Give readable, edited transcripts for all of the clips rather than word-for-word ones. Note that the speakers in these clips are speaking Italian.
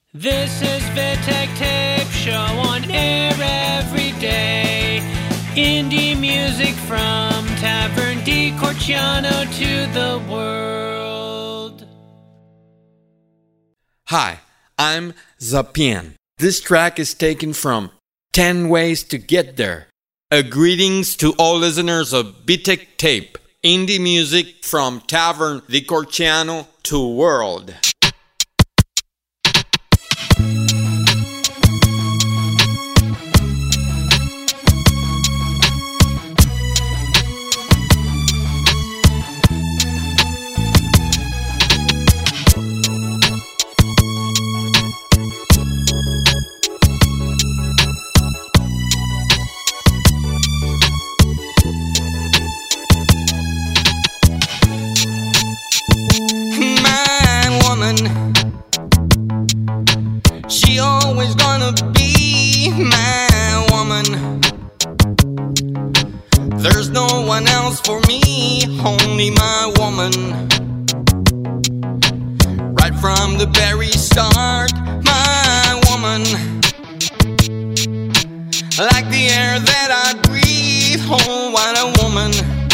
This is Vitek Tape Show on air every day. Indie music from Tavern di Corciano to the world. Hi, I'm Zapien. This track is taken from 10 Ways to Get There. A greetings to all listeners of Vitek Tape, indie music from Tavern di Corciano to world. She always gonna be my woman. There's no one else for me, only my woman. Right from the very start, my woman. Like the air that I breathe, oh what a woman.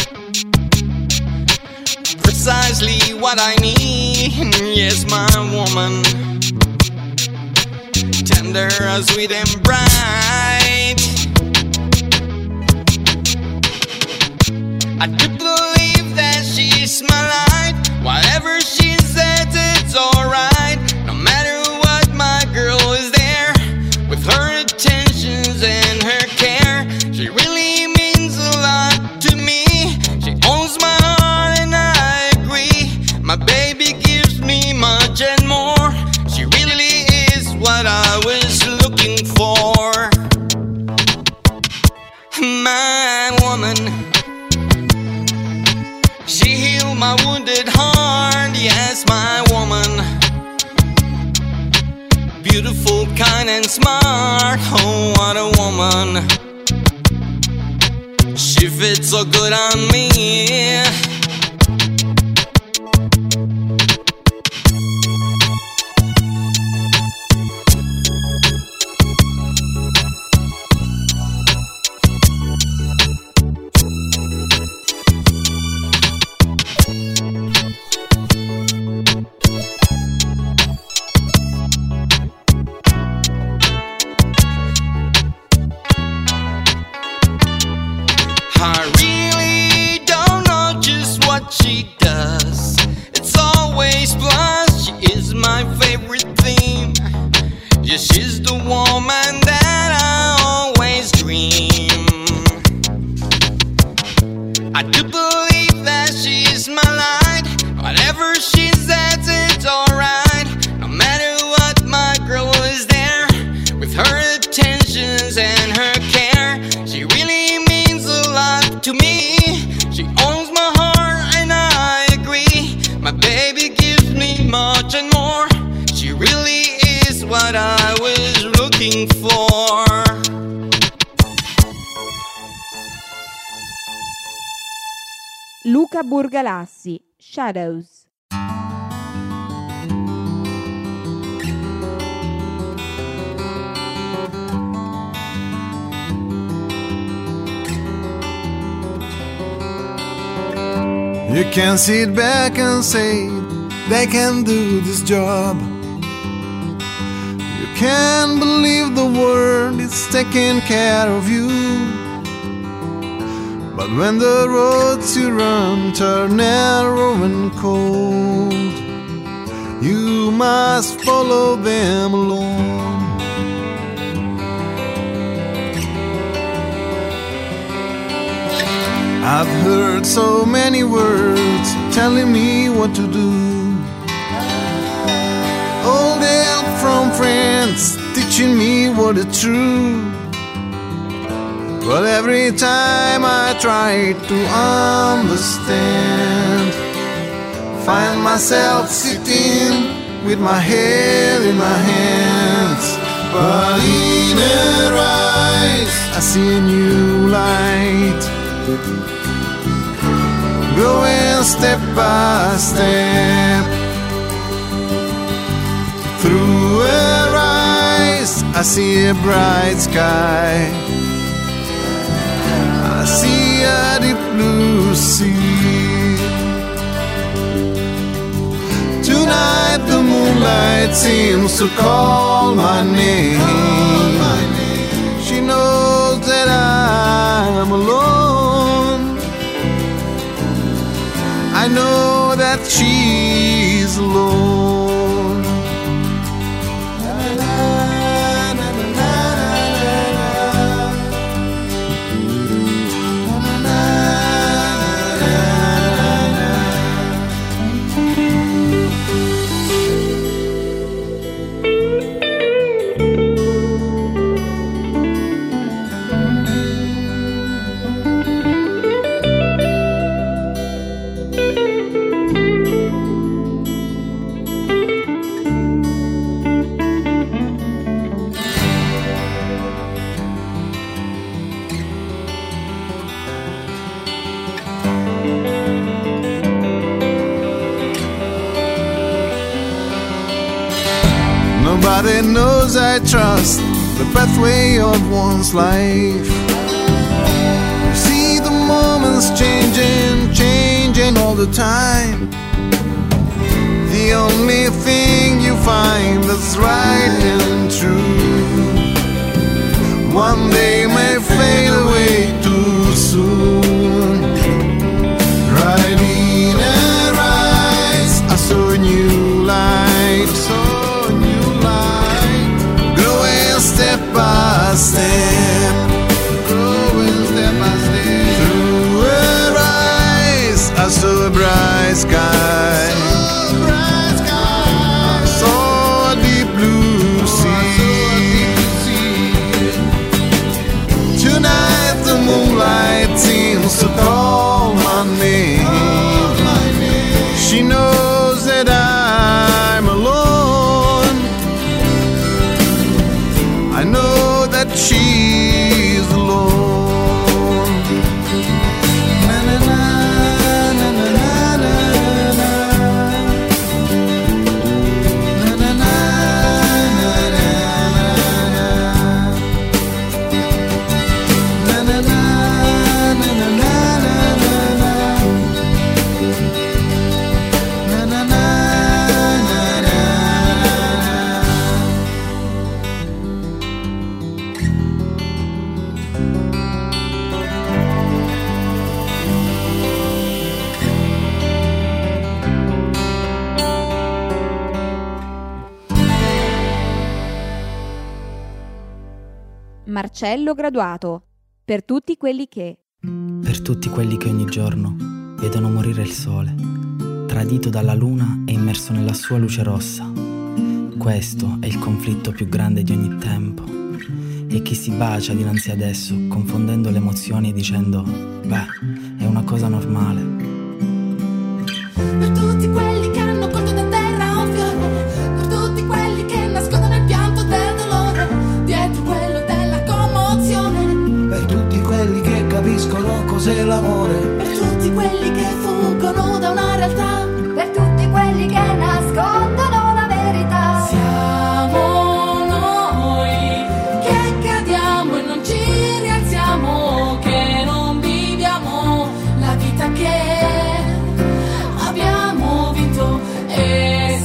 Precisely what I need, yes my woman. Tender, sweet and bright. I do believe that she's my light. Whatever she says, it's alright. No matter what, my girl is there. With her attentions and her care, she really means a lot to me. She owns my heart and I agree. My baby gives me much and more. She really is what I was looking for. My woman. She healed my wounded heart. Yes, my woman. Beautiful, kind and smart. Oh, what a woman. She fits so good on me. I really don't know just what she does. It's always plus. She is my favorite theme. Yeah, she's the woman that I always dream. I do believe that she's my light. Whatever she says, it's alright. No matter what, my girl is there. With her attentions and her care, she really means a lot to me. She owns my heart and I agree. My baby gives me much and more. She really is what I was looking for. Luca Burgalassi, Shadows. You can sit back and say they can do this job. You can't believe the world is taking care of you. But when the roads you run turn narrow and cold, you must follow them alone. I've heard so many words telling me what to do. Old help from friends teaching me what is true. But every time I try to understand, find myself sitting with my head in my hands. But in her eyes I see a new light, growing step by step through a see a bright sky. I see a deep blue sea. Tonight the moonlight seems to call my name. She knows that I'm alone. I know that she's alone. Nobody knows I trust the pathway of one's life. You see the moments changing all the time. The only thing you find that's right and true one day may fade away too soon. Right in her eyes I saw a new light, step by step, growing step by step. Through her eyes I saw a bright sky. I saw a deep blue sea. Tonight the moonlight seems to call my name. She knows that I'm alone. I know that she's alone. Na na na na na na na na. Na na na na na na. Na na na na na na na. Na na na na na. Marcello Graduato, per tutti quelli che... Per tutti quelli che ogni giorno vedono morire il sole, tradito dalla luna e immerso nella sua luce rossa. Questo è il conflitto più grande di ogni tempo. E chi si bacia dinanzi ad esso, confondendo le emozioni e dicendo, beh, è una cosa normale. Per tutti quelli che hanno colto da terra un fiore, per tutti quelli che nascondono il pianto del dolore, dietro quello della commozione, per tutti quelli che capiscono cos'è l'amore, per tutti quelli che fuggono da una realtà, per tutti quelli che nascondono la verità. Siamo noi che cadiamo e non ci rialziamo, che non viviamo la vita che abbiamo vinto. E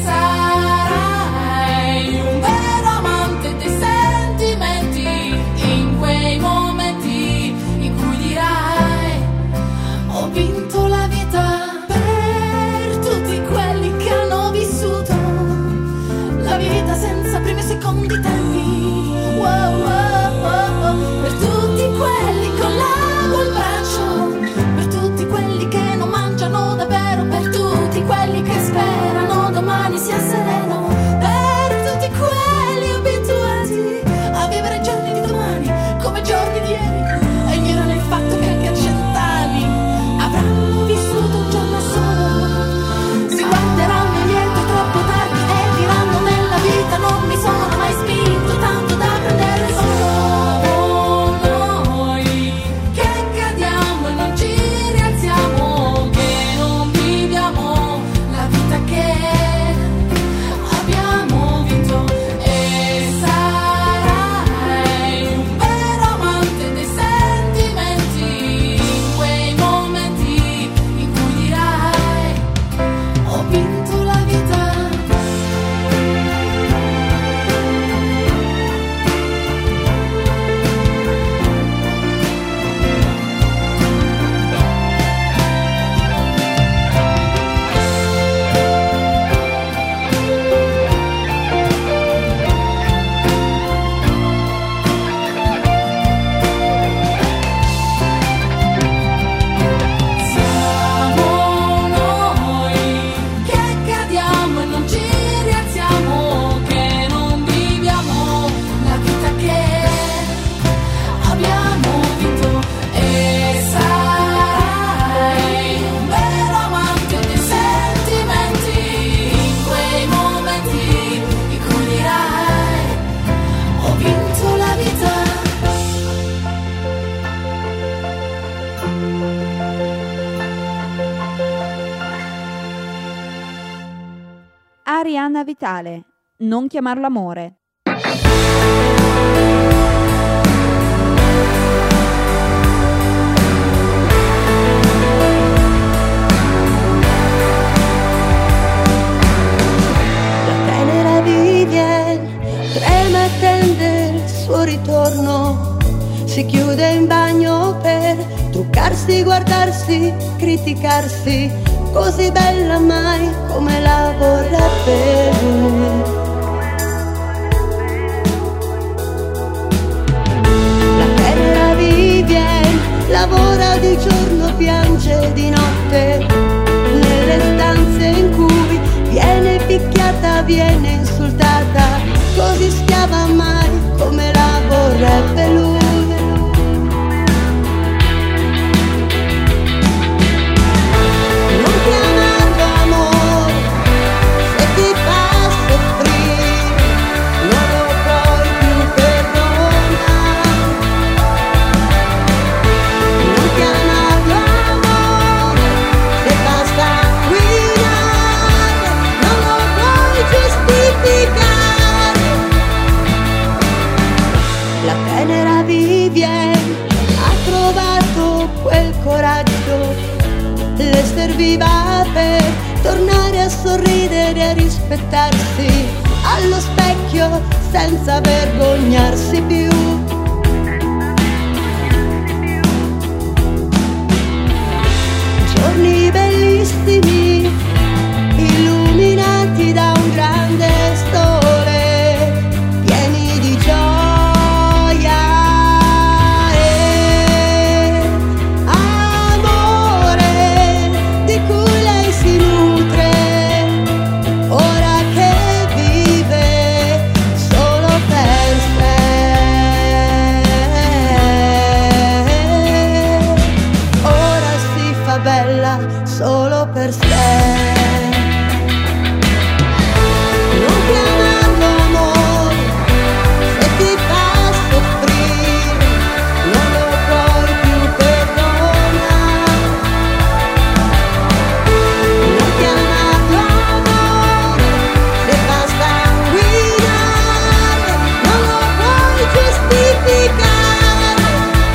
sarai un vero amante dei sentimenti in quei momenti in cui dirai ho vinto la vita. Per tutti quelli che hanno vissuto la vita senza primi e secondi tempi, wow, wow, wow. Per tutti quelli con l'ago al braccio, per tutti quelli che non mangiano davvero, per tutti quelli che sperano domani sia sereno, per tutti quelli abituati a vivere i giorni di domani come giorni di ieri e ignorano il fatto che anche a 100 anni avranno vissuto un giorno solo. Si guarderanno indietro troppo tardi e diranno nella vita non mi sono mai spinto tanto Marianna Vitale, Non chiamarlo amore. Trema e attende il suo ritorno, si chiude in bagno per truccarsi, guardarsi, criticarsi, così bella mai come la vorrebbe lui. La tenera Vivienne lavora di giorno, piange di notte, nelle stanze in cui viene picchiata, viene insultata, così schiava mai come la vorrebbe lui. Non chiamarlo amore, se ti fa soffrire, non lo puoi più perdonare. Non chiamarlo amore, se fa sanguinare, non lo puoi giustificare. La tenera Vivienne ha trovato quel coraggio, le serviva per tornare a sorridere e a rispettarsi allo specchio senza vergognarsi più. Giorni bellissimi, illuminati da un grande sole, pieni di gioia. Solo per sé. Non chiamarlo amore, se ti fa soffrire, non lo puoi più perdonare. Non chiamarlo amore, se fa sanguinare, non lo puoi giustificare.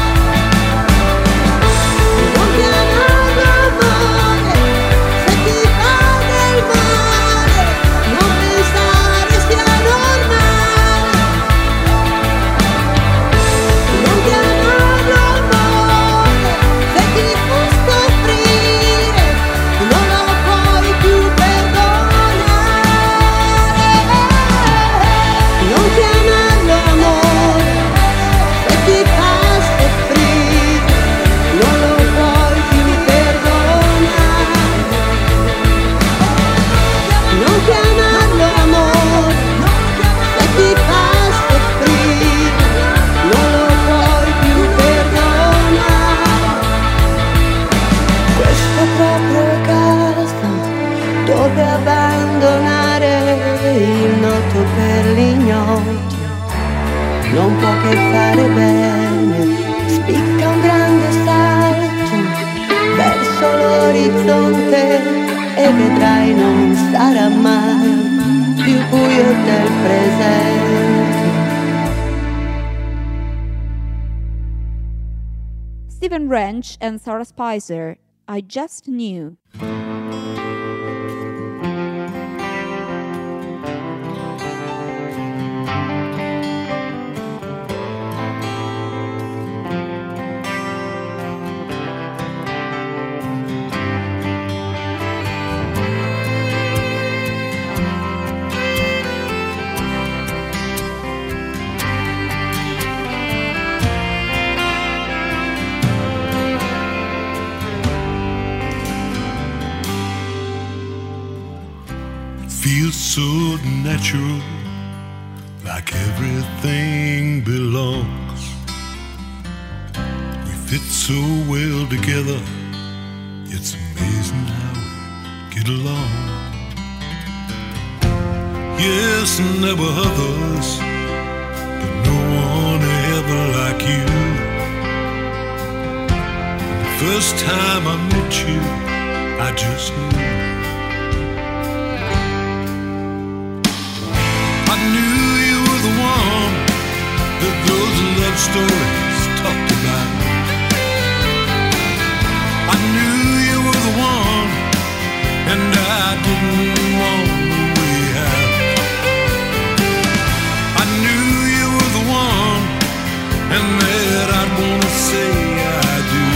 Non chiamarlo amore, se ti fa del male, non pensare sia normale. Non chiamarlo amore, se ti fa soffrire, non lo puoi più perdonare. Non chiamarlo amore, se ti fa soffrire, non lo puoi più perdonare. Non chiamarlo amore, se ti fa soffrire, non lo puoi più perdonare. Questa è proprio casa dove abbandonare il noto per l'ignoti. Non può che fare bene, spicca un grande salto verso l'orizzonte e vedrai non sarà mai più buio del presente. Stephen Ranch and Sarah Spicer, I Just Knew. Feels so natural, like everything belongs. We fit so well together, it's amazing how we get along. Yes, and there were others, but no one ever like you. The first time I met you, I just knew. the one that those love stories talked about. I knew you were the one, and I didn't want the way out. I knew you were the one, and that I'd wanna say I do.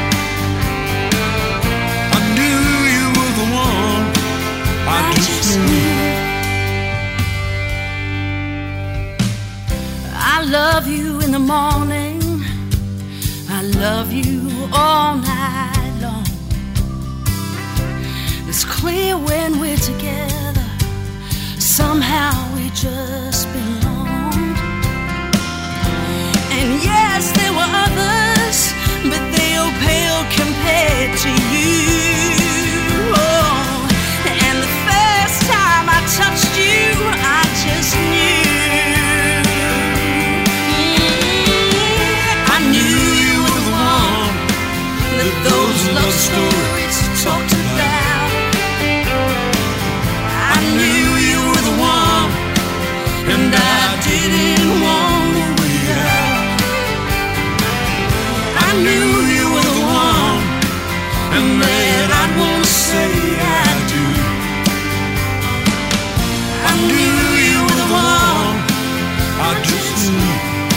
I knew you were the one, I just knew. I love you in the morning, I love you all night long. It's clear when we're together, somehow we just belong. And yes, there were others, but they all pale compared to you. Oh, and the first time I touched you, I just knew. I knew you were the one that those love stories talked about. I knew you were the one, and I didn't want to way out. I knew you were the one, and that I'd want to say I do. I knew you were the one, I just knew.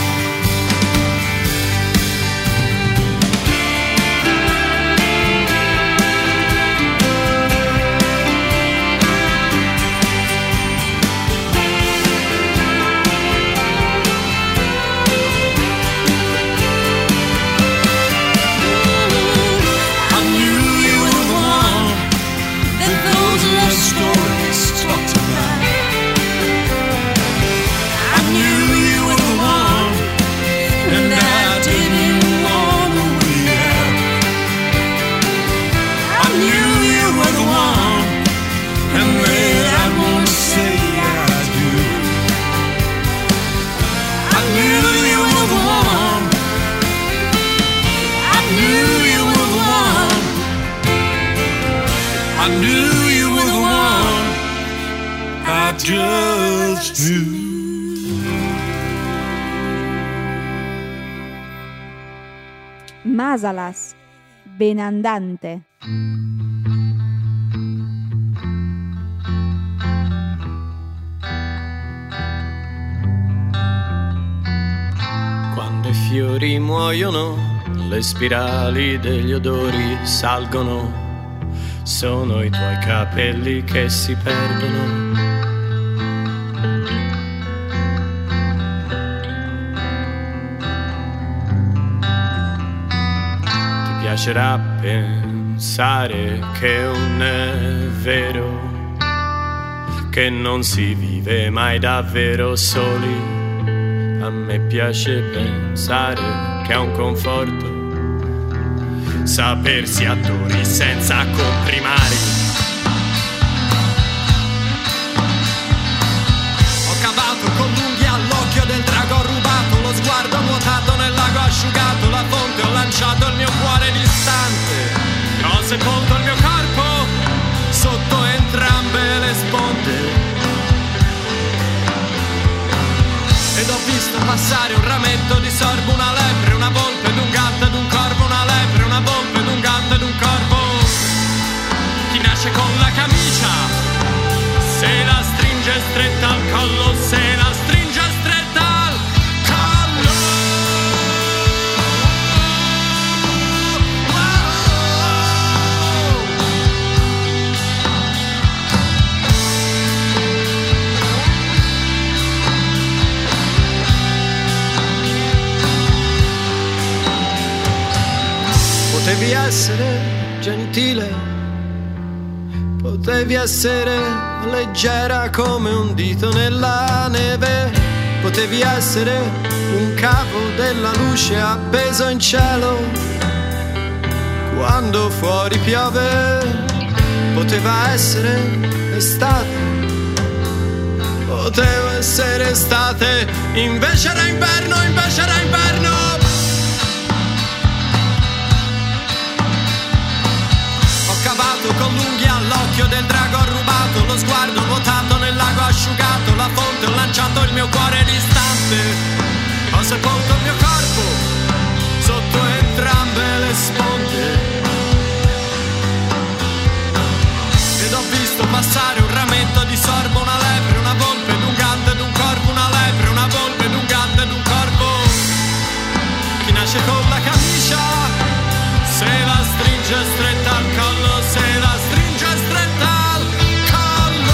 Masalas, benandante. Quando i fiori muoiono, le spirali degli odori salgono, sono i tuoi capelli che si perdono. Piacerà pensare che non è vero, che non si vive mai davvero soli. A me piace pensare che è un conforto sapersi attori senza comprimari. Ho cavato con l'unghia all'occhio del drago, ho rubato lo sguardo nuotato nel lago asciugato, la fonte ho lanciato il mio cuore distante, ho sepolto il mio corpo sotto entrambe le sponde ed ho visto passare un rametto di sorbo, una lepre, una volpe ed un gatto ed un corvo, una lepre, una volpe ed un gatto ed un corvo. Chi nasce con la camicia se la stringe stretta al collo, se la stringe stretta al collo. Potevi essere gentile, potevi essere leggera come un dito nella neve, potevi essere un cavo della luce appeso in cielo quando fuori piove, poteva essere estate, poteva essere estate, invece era inverno, invece era inverno. Ho cavato con l'unghia all'occhio del drago, ho rubato lo sguardo nuotato nel lago asciugato, asciugato la fonte, ho lanciato il mio cuore distante, ho sepolto il mio corpo sotto entrambe le sponde. Ed ho visto passare un rametto di sorbo, una lepre, una volpe, un gante ed un corvo, una lepre, una volpe, un gante ed un corvo. Chi nasce con la camicia, se la stringe stretta al collo, se la stringe stretta al collo.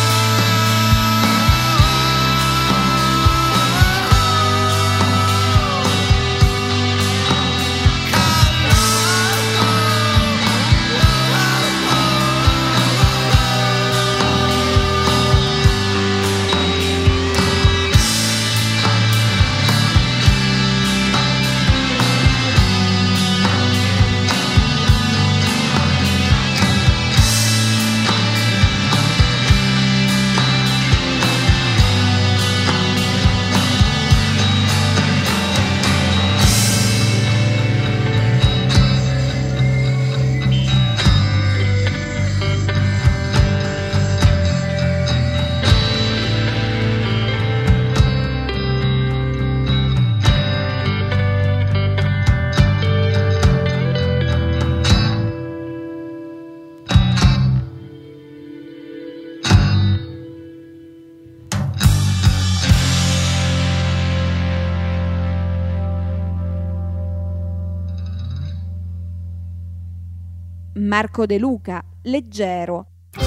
Marco De Luca, Leggero.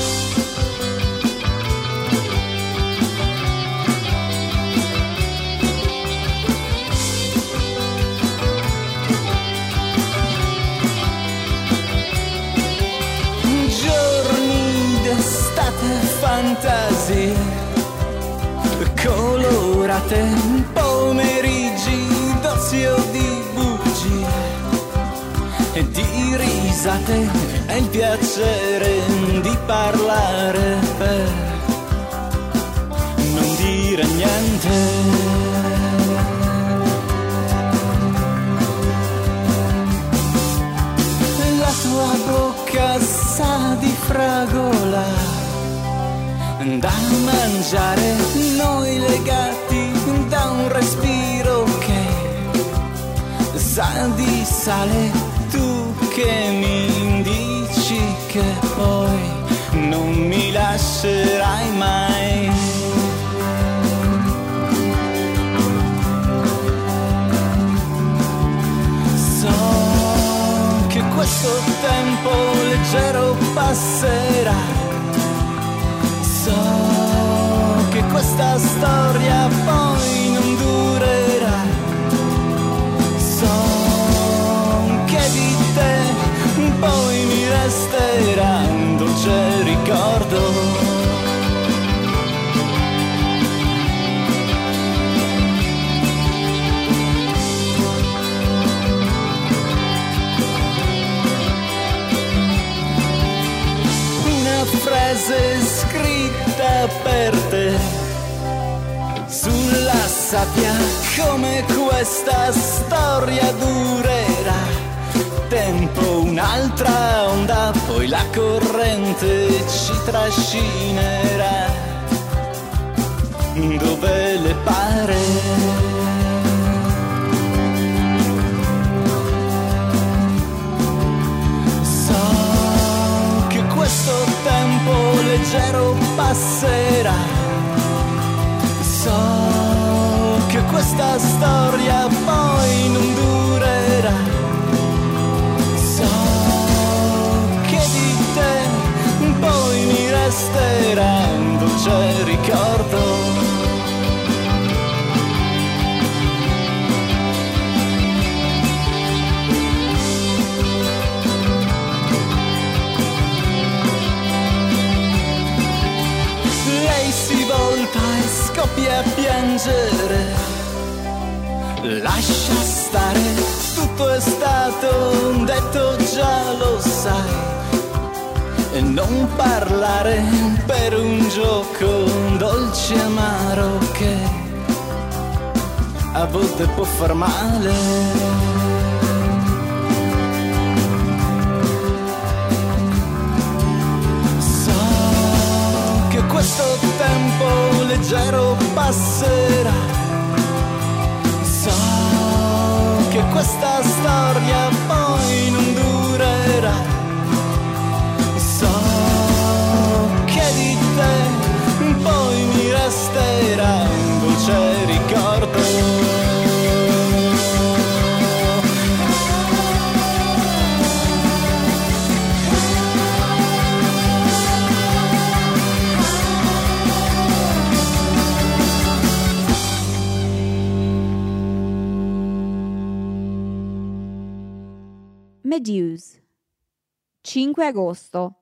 Giorni d'estate, fantasie colorate, pomeriggi d'ozio, di bugie e di risate, e il piacere di parlare per non dire niente. La tua bocca sa di fragola da mangiare, noi legati da un respiro che sa di sale. Tu che mi dici che poi non mi lascerai mai. So che questo tempo leggero passerà. So che questa storia poi non durerà. So di te poi mi resterà un dolce ricordo. Una frase scritta per te sulla sabbia, come questa storia durerà. Tempo, un'altra onda, poi la corrente ci trascinerà dove le pare. So che questo tempo leggero passerà. So che questa storia poi non durerà. Poi mi resterà un dolce ricordo. Lei si volta e scoppia a piangere. Lascia stare, tutto è stato detto, già lo sai. E non parlare per un gioco dolce e amaro che a volte può far male. So che questo tempo leggero passerà. So che questa storia poi non durerà. So che di te poi mi resterà un dolce ricordo. Meduse, 5 agosto.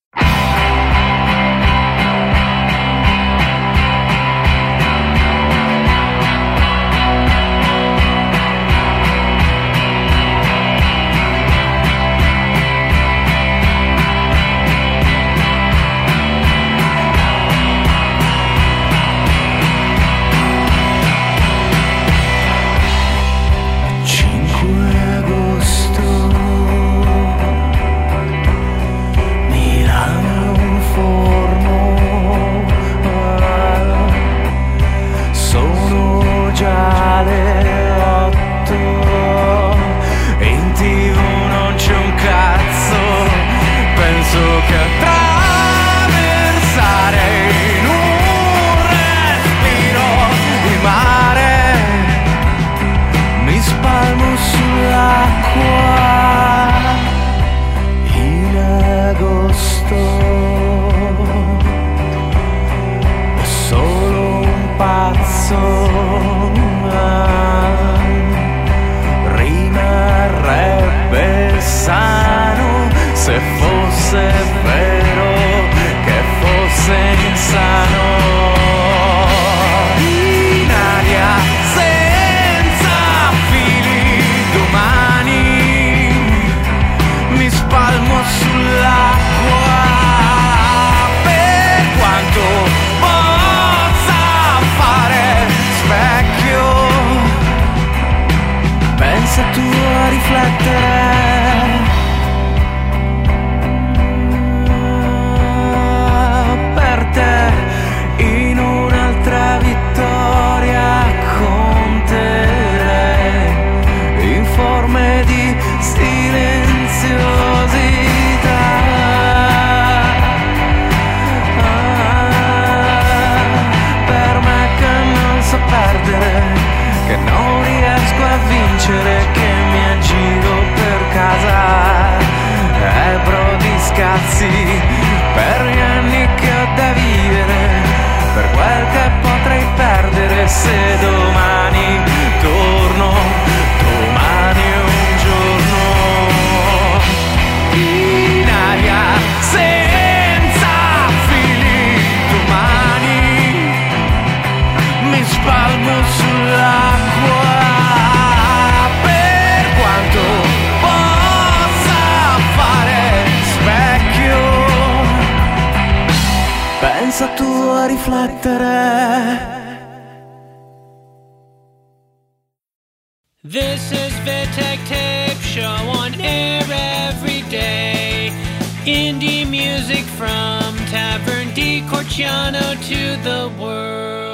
Per gli anni che ho da vivere, per quel che potrei perdere se domani torno, domani è un giorno in aria senza fili, domani mi spalmo sull'acqua, per quanto possa fare specchio, pensa tu a riflettere. This is Vitek Tape Show on air every day. Indie music from Tavern di Corciano to the world.